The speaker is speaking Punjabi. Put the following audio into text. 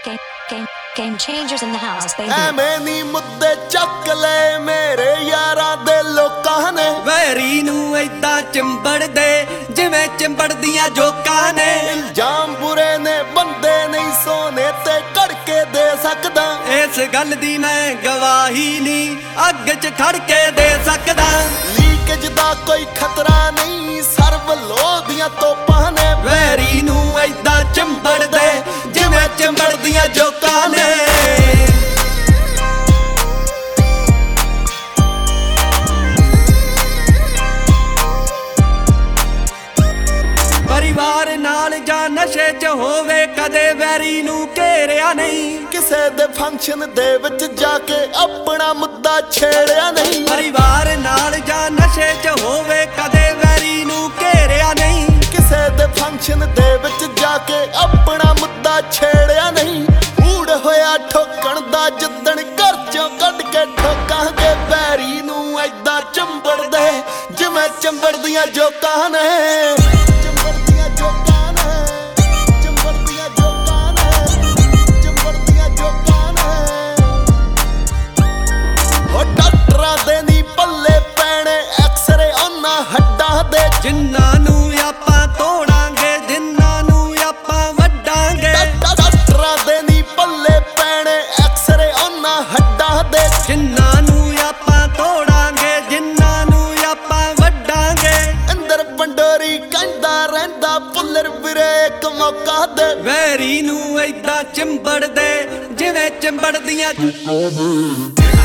Game changers in the house, baby. ਐਵੇਂ ਨੀ ਮੁੱਦੇ ਚੱਕ ਲੈ ਮੇਰੇ ਯਾਰਾਂ ਦੇ ਲੋਕਾਂ ਨੇ, ਵੈਰੀ ਨੂੰ ਏਦਾਂ ਚਿੰਬੜਦੇ ਜਿਵੇਂ ਚਿੰਬੜਦੀਆਂ ਜੋਕਾਂ ਨੇ। ਇਲਜ਼ਾਮ ਬੁਰੇ ਨੇ ਬੰਦੇ ਨਹੀਂ ਸੋਨੇ ਤੇ ਕੜਕੇ ਦੇ ਸਕਦਾ, ਇਸ ਗੱਲ ਦੀ ਮੈਂ ਗਵਾਹੀ ਨਹੀਂ ਅੱਗ 'ਚ ਖੜ ਕੇ ਦੇ ਸਕਦਾ। ਲੀਕੇਜ ਦਾ ਕੋਈ ਖਤਰਾ ਨਹੀਂ ਸਰਵ ਲੋਹ ਦੀਆਂ ਤੋਪਾਂ ਨੇ, ਵੈਰੀ ਨੂੰ ਏਦਾਂ ਚਿੰਬੜਦੇ ਜਿਵੇਂ ਚਿੰਬੜਦੀਆਂ ਜੋਕਾਂ ਨੇ। ਪਰਿਵਾਰ ਨਾਲ ਜਾਂ ਨਸ਼ੇ 'ਚ ਹੋਵੇ ਕਦੇ ਵੈਰੀ ਨੂੰ ਘੇਰਿਆ ਨਹੀਂ, ਕਿਸੇ ਦੇ ਫੰਕਸ਼ਨ ਦੇ ਵਿੱਚ ਜਾ ਕੇ ਆਪਣਾ ਮੁੱਦਾ ਛੇੜਿਆ ਨਹੀਂ। ਪਰਿਵਾਰ ਨਾਲ ਜਾਂ ਨਸ਼ੇ 'ਚ ਹੋਵੇ ਕਦੇ ਵੈਰੀ ਨੂੰ ਘੇਰਿਆ ਨਹੀਂ, ਕਿਸੇ ਦੇ ਫੰਕਸ਼ਨ ਦੇ ਵਿੱਚ ਜਾ ਕੇ ਆਪਣਾ ਮੁੱਦਾ ਛੇੜਿਆ ਨਹੀਂ। ਮੂਡ ਹੋਇਆ ਠੋਕਣ ਦਾ ਜਿੱਦਣ ਘਰ ਚੋਂ ਕੱਢ ਕੇ ਠੋਕਾਂਗੇ, ਵੈਰੀ ਨੂੰ ਏਦਾਂ ਚੰਬੜਦੇ ਜਿਵੇਂ ਚੰਬੜਦੀਆਂ ਜੋਕਾਂ ਨੇ। ਚੰਬੜਦੀਆਂ ਜੋਕਾਂ ਨੇ, ਚੰਬੜਦੀਆਂ ਜੋਕਾਂ ਨੇ, ਚੰਬੜਦੀਆਂ ਜੋਕਾਂ ਨੇ। ਹੋ ਡਾਕਟਰਾਂ ਦੇ ਨੀ ਪੱਲੇ ਪੈਣੇ ਐਕਸਰੇ ਉਹਨਾਂ ਹੱਡਾਂ ਦੇ, ਜਿਨ੍ਹਾਂ ਨੂੰ ਆਪਾਂ ਤੋੜਾਂਗੇ ਜਿਨ੍ਹਾਂ ਨੂੰ ਆਪਾਂ ਵੱਢਾਂਗੇ। ਡਾਕਟਰਾਂ ਦੇ ਨੀ ਪੱਲੇ ਪੈਣੇ ਐਕਸਰੇ ਉਹਨਾਂ ਹੱਡਾਂ ਦੇ, ਜਿਨ੍ਹਾਂ ਨੂੰ ਆਪਾਂ ਤੋੜਾਂਗੇ ਜਿਨ੍ਹਾਂ ਨੂੰ ਆਪਾਂ ਵੱਢਾਂਗੇ। ਅੰਦਰ ਪੰਡੋਰੀ ਕਹਿੰਦਾ ਰਹਿੰਦਾ ਪੁੱਲਰ ਵੀਰੇ ਇੱਕ ਮੌਕਾ ਦੇ, ਵੈਰੀ ਨੂੰ ਏਦਾਂ ਚਿੰਬੜਦੇ ਜਿਵੇਂ ਚਿੰਬੜਦੀਆਂ